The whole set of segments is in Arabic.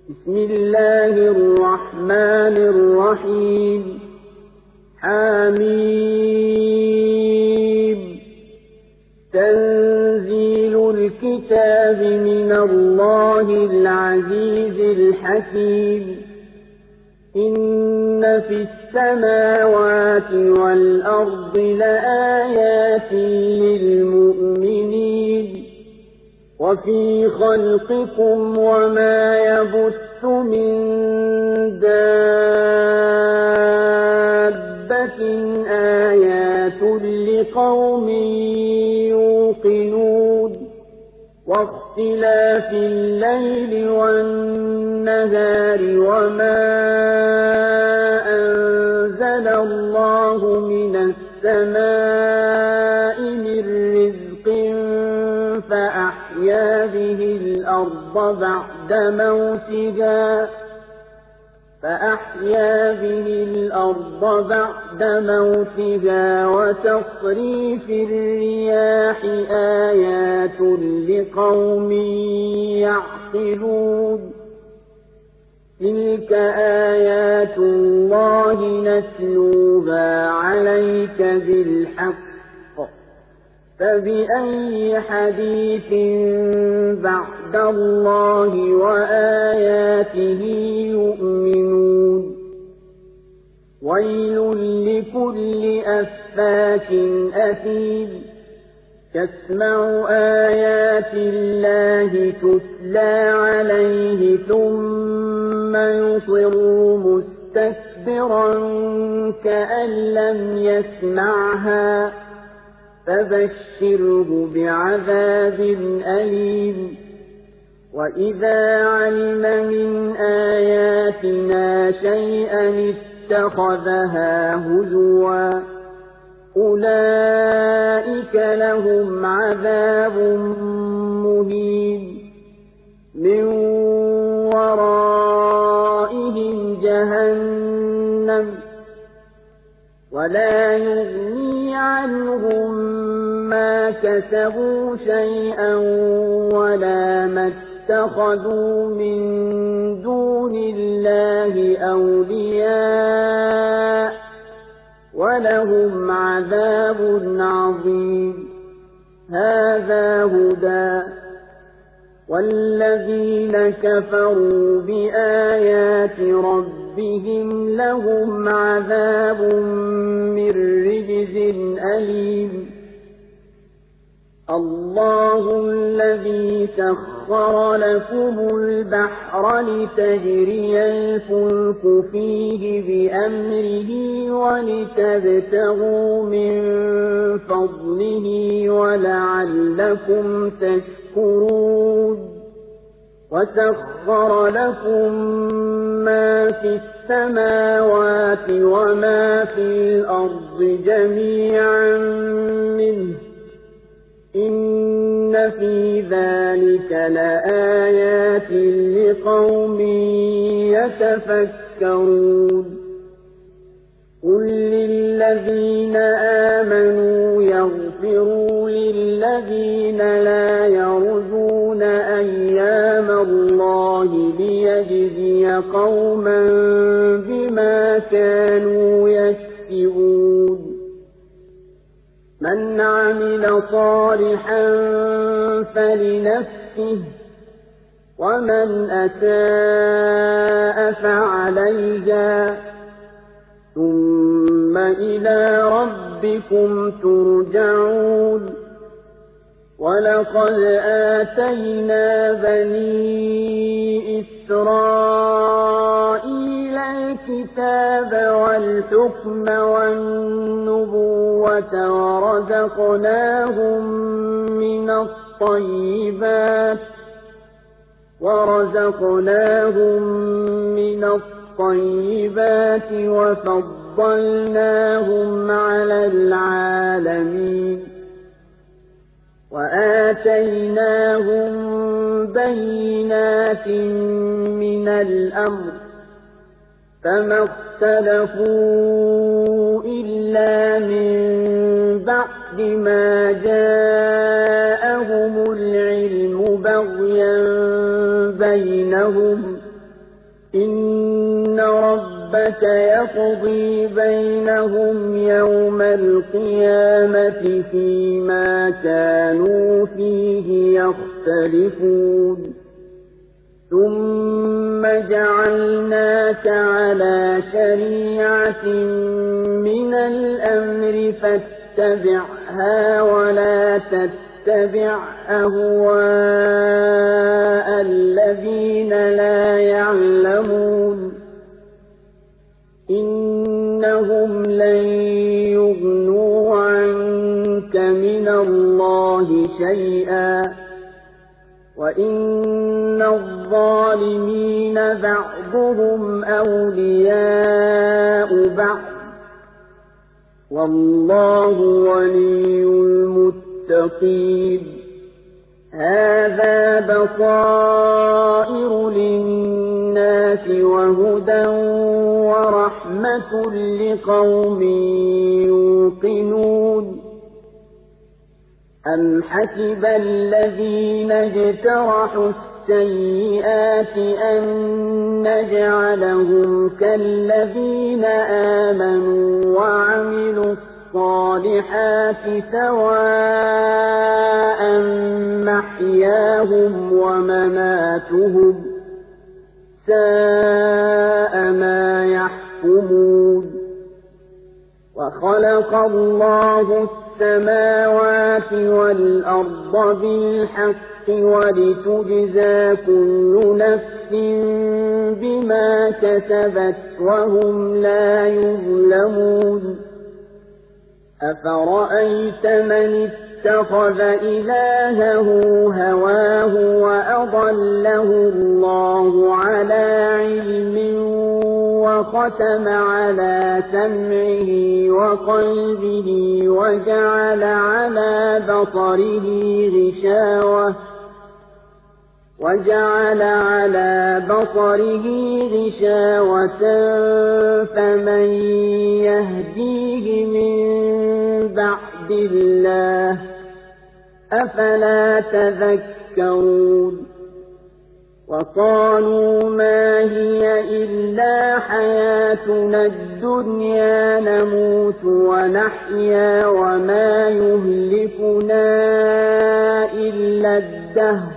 بسم الله الرحمن الرحيم حميم تنزيل الكتاب من الله العزيز الحكيم إن في السماوات والأرض لآيات للمؤمنين وفي خلقكم وما يبث من دابة آيات لقوم يوقنون واختلاف الليل والنهار وما أنزل الله من السماء من رزق فأحيا به الأرض بعد موتها وتصريف الرياح آيات لقوم يعقلون تلك آيات الله نتلوها عليك بالحق فبأي حديث بعد الله وآياته يؤمنون ويل لكل أفاك أثيم يسمع آيات الله تتلى عليه ثم يصر مستكبرا كأن لم يسمعها فبشره بعذاب أليم وإذا علم من آياتنا شيئا اتخذها هزوا أولئك لهم عذاب مهين من ورائهم جهنم ولا يغني عنهم ما كسبوا شيئا ولا ما اتخذوا من دون الله أولياء ولهم عذاب عظيم هذا هدى والذين كفروا بآيات ربهم لهم عذاب من رجز أليم الله الذي سخر لكم البحر لتجري الفلك فيه بأمره ولتبتغوا من فضله ولعلكم تشكرون وسخر لكم ما في السماوات وما في الأرض جميعا منه إن في ذلك لآيات لقوم يتفكرون قل للذين آمنوا يغفروا للذين لا يرجون أيام الله ليجزي قوما بما كانوا يكسبون من عمل صالحا فلنفسه ومن أساء فعليها ثم إلى ربكم ترجعون ولقد آتينا بني إسرائيل الكتاب والحكم والنبوة ورزقناهم من الطيبات وفضلناهم على العالمين وآتيناهم بينات من الأمر فما اختلفوا إلا من بعد ما جاءهم العلم بغيا بينهم إن ربك يقضي بينهم يوم القيامة فيما كانوا فيه يختلفون ثم جعلناك على شريعة من الأمر فاتبعها ولا تتبع أهواء الذين لا يعلمون إنهم لن يغنوا عنك من الله شيئا وإن الظالمين بعضهم أولياء بعض والله ولي المتقين هذا بصائر للناس وهدى ورحمة لقوم يوقنون أم حسب الذين اجترحوا السيئات أن نجعلهم كالذين آمنوا وعملوا الصالحات سواء محياهم ومماتهم ساء ما يحكمون وخلق الله السماوات والأرض بالحق ولتجزى كل نفس بما كسبت وهم لا يظلمون أفرأيت من اتخذ إلهه هواه وأضله الله على علم وختم على سمعه وقلبه وجعل على بصره غشاوة فمن يهديه من بعد الله أفلا تذكرون وقالوا ما هي إلا حياتنا الدنيا نموت ونحيا وما يهلكنا إلا الدهر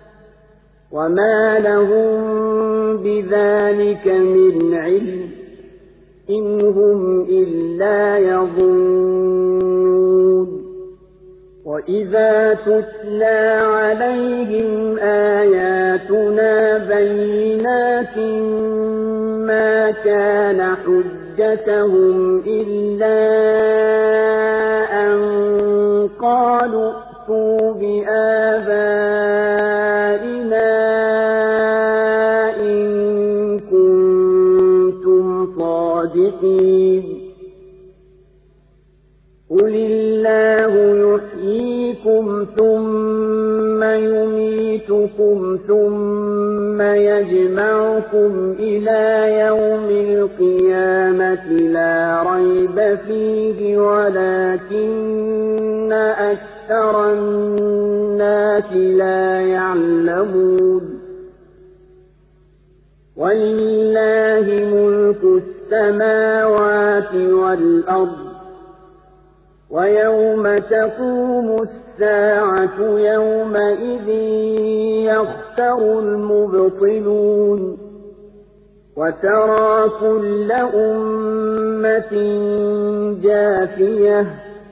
وما لهم بذلك من علم إن هم إلا يظنون وإذا تتلى عليهم آياتنا بينات ما كان حجتهم إلا أن قالوا ائتوا بآبائنا إن كنتم صادقين قل الله يحييكم ثم يميتكم ثم يجمعكم إلى يوم القيامة لا ريب فيه ولكن أكثر الناس لا يعلمون ولله ملك السماوات والأرض ويوم تقوم الساعة يومئذ يخسر المبطلون وترى كل أمة جاثية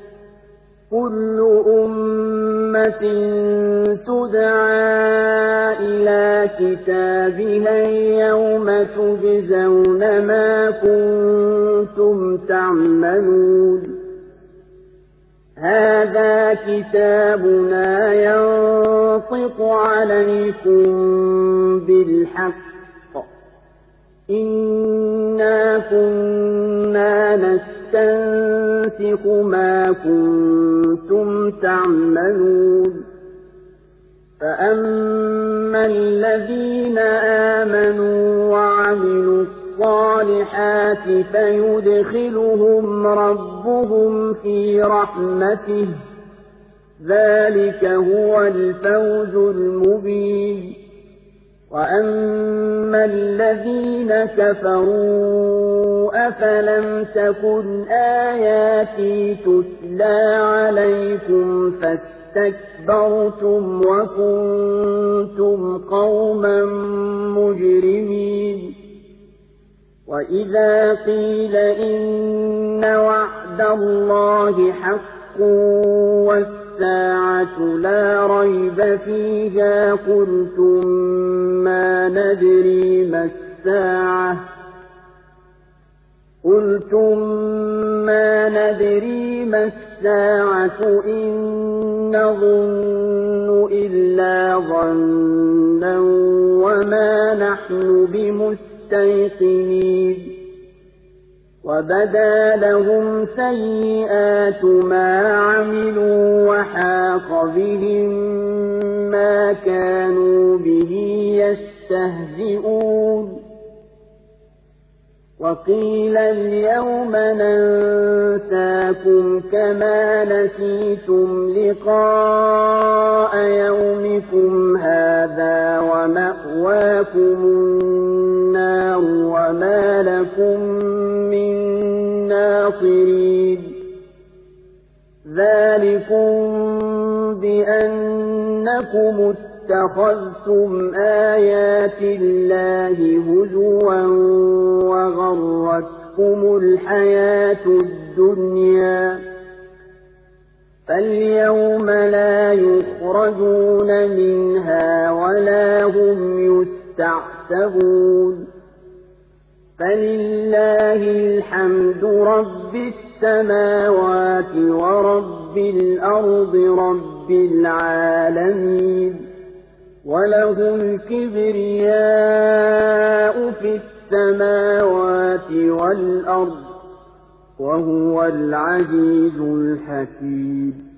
كل أمة تدعى إلى كتابها اليوم تجزون ما كنتم تعملون هذا كتابنا ينطق عليكم بالحق إنا كنا نستنسخ ما كنتم تعملون فأما الذين آمنوا وعملوا الصالحات فيدخلهم ربهم في رحمته ذلك هو الفوز المبين وأما الذين كفروا أفلم تكن آياتي تتلى عليكم فاستكبرتم وكنتم قوما مجرمين وإذا قيل إن وعد الله حق والساعة لا ريب فيها قلتم ما ندري ما الساعة إن نظن إلا ظنا وما نحن بمستيقنين وبدا لهم سيئات ما عملوا وحاق بهم ما كانوا به يستهزئون وقيل اليوم ننساكم كما نسيتم لقاء يومكم هذا ومأواكم النار وما لكم من ناصرين ذلكم بأنكم اتخذتم آيات الله هزوا وغرتكم الحياة الدنيا فاليوم لا يخرجون منها ولا هم يستعتبون فلله الحمد رب السماوات ورب الأرض رب العالمين وله الكبرياء في السماوات والأرض وهو العزيز الحكيم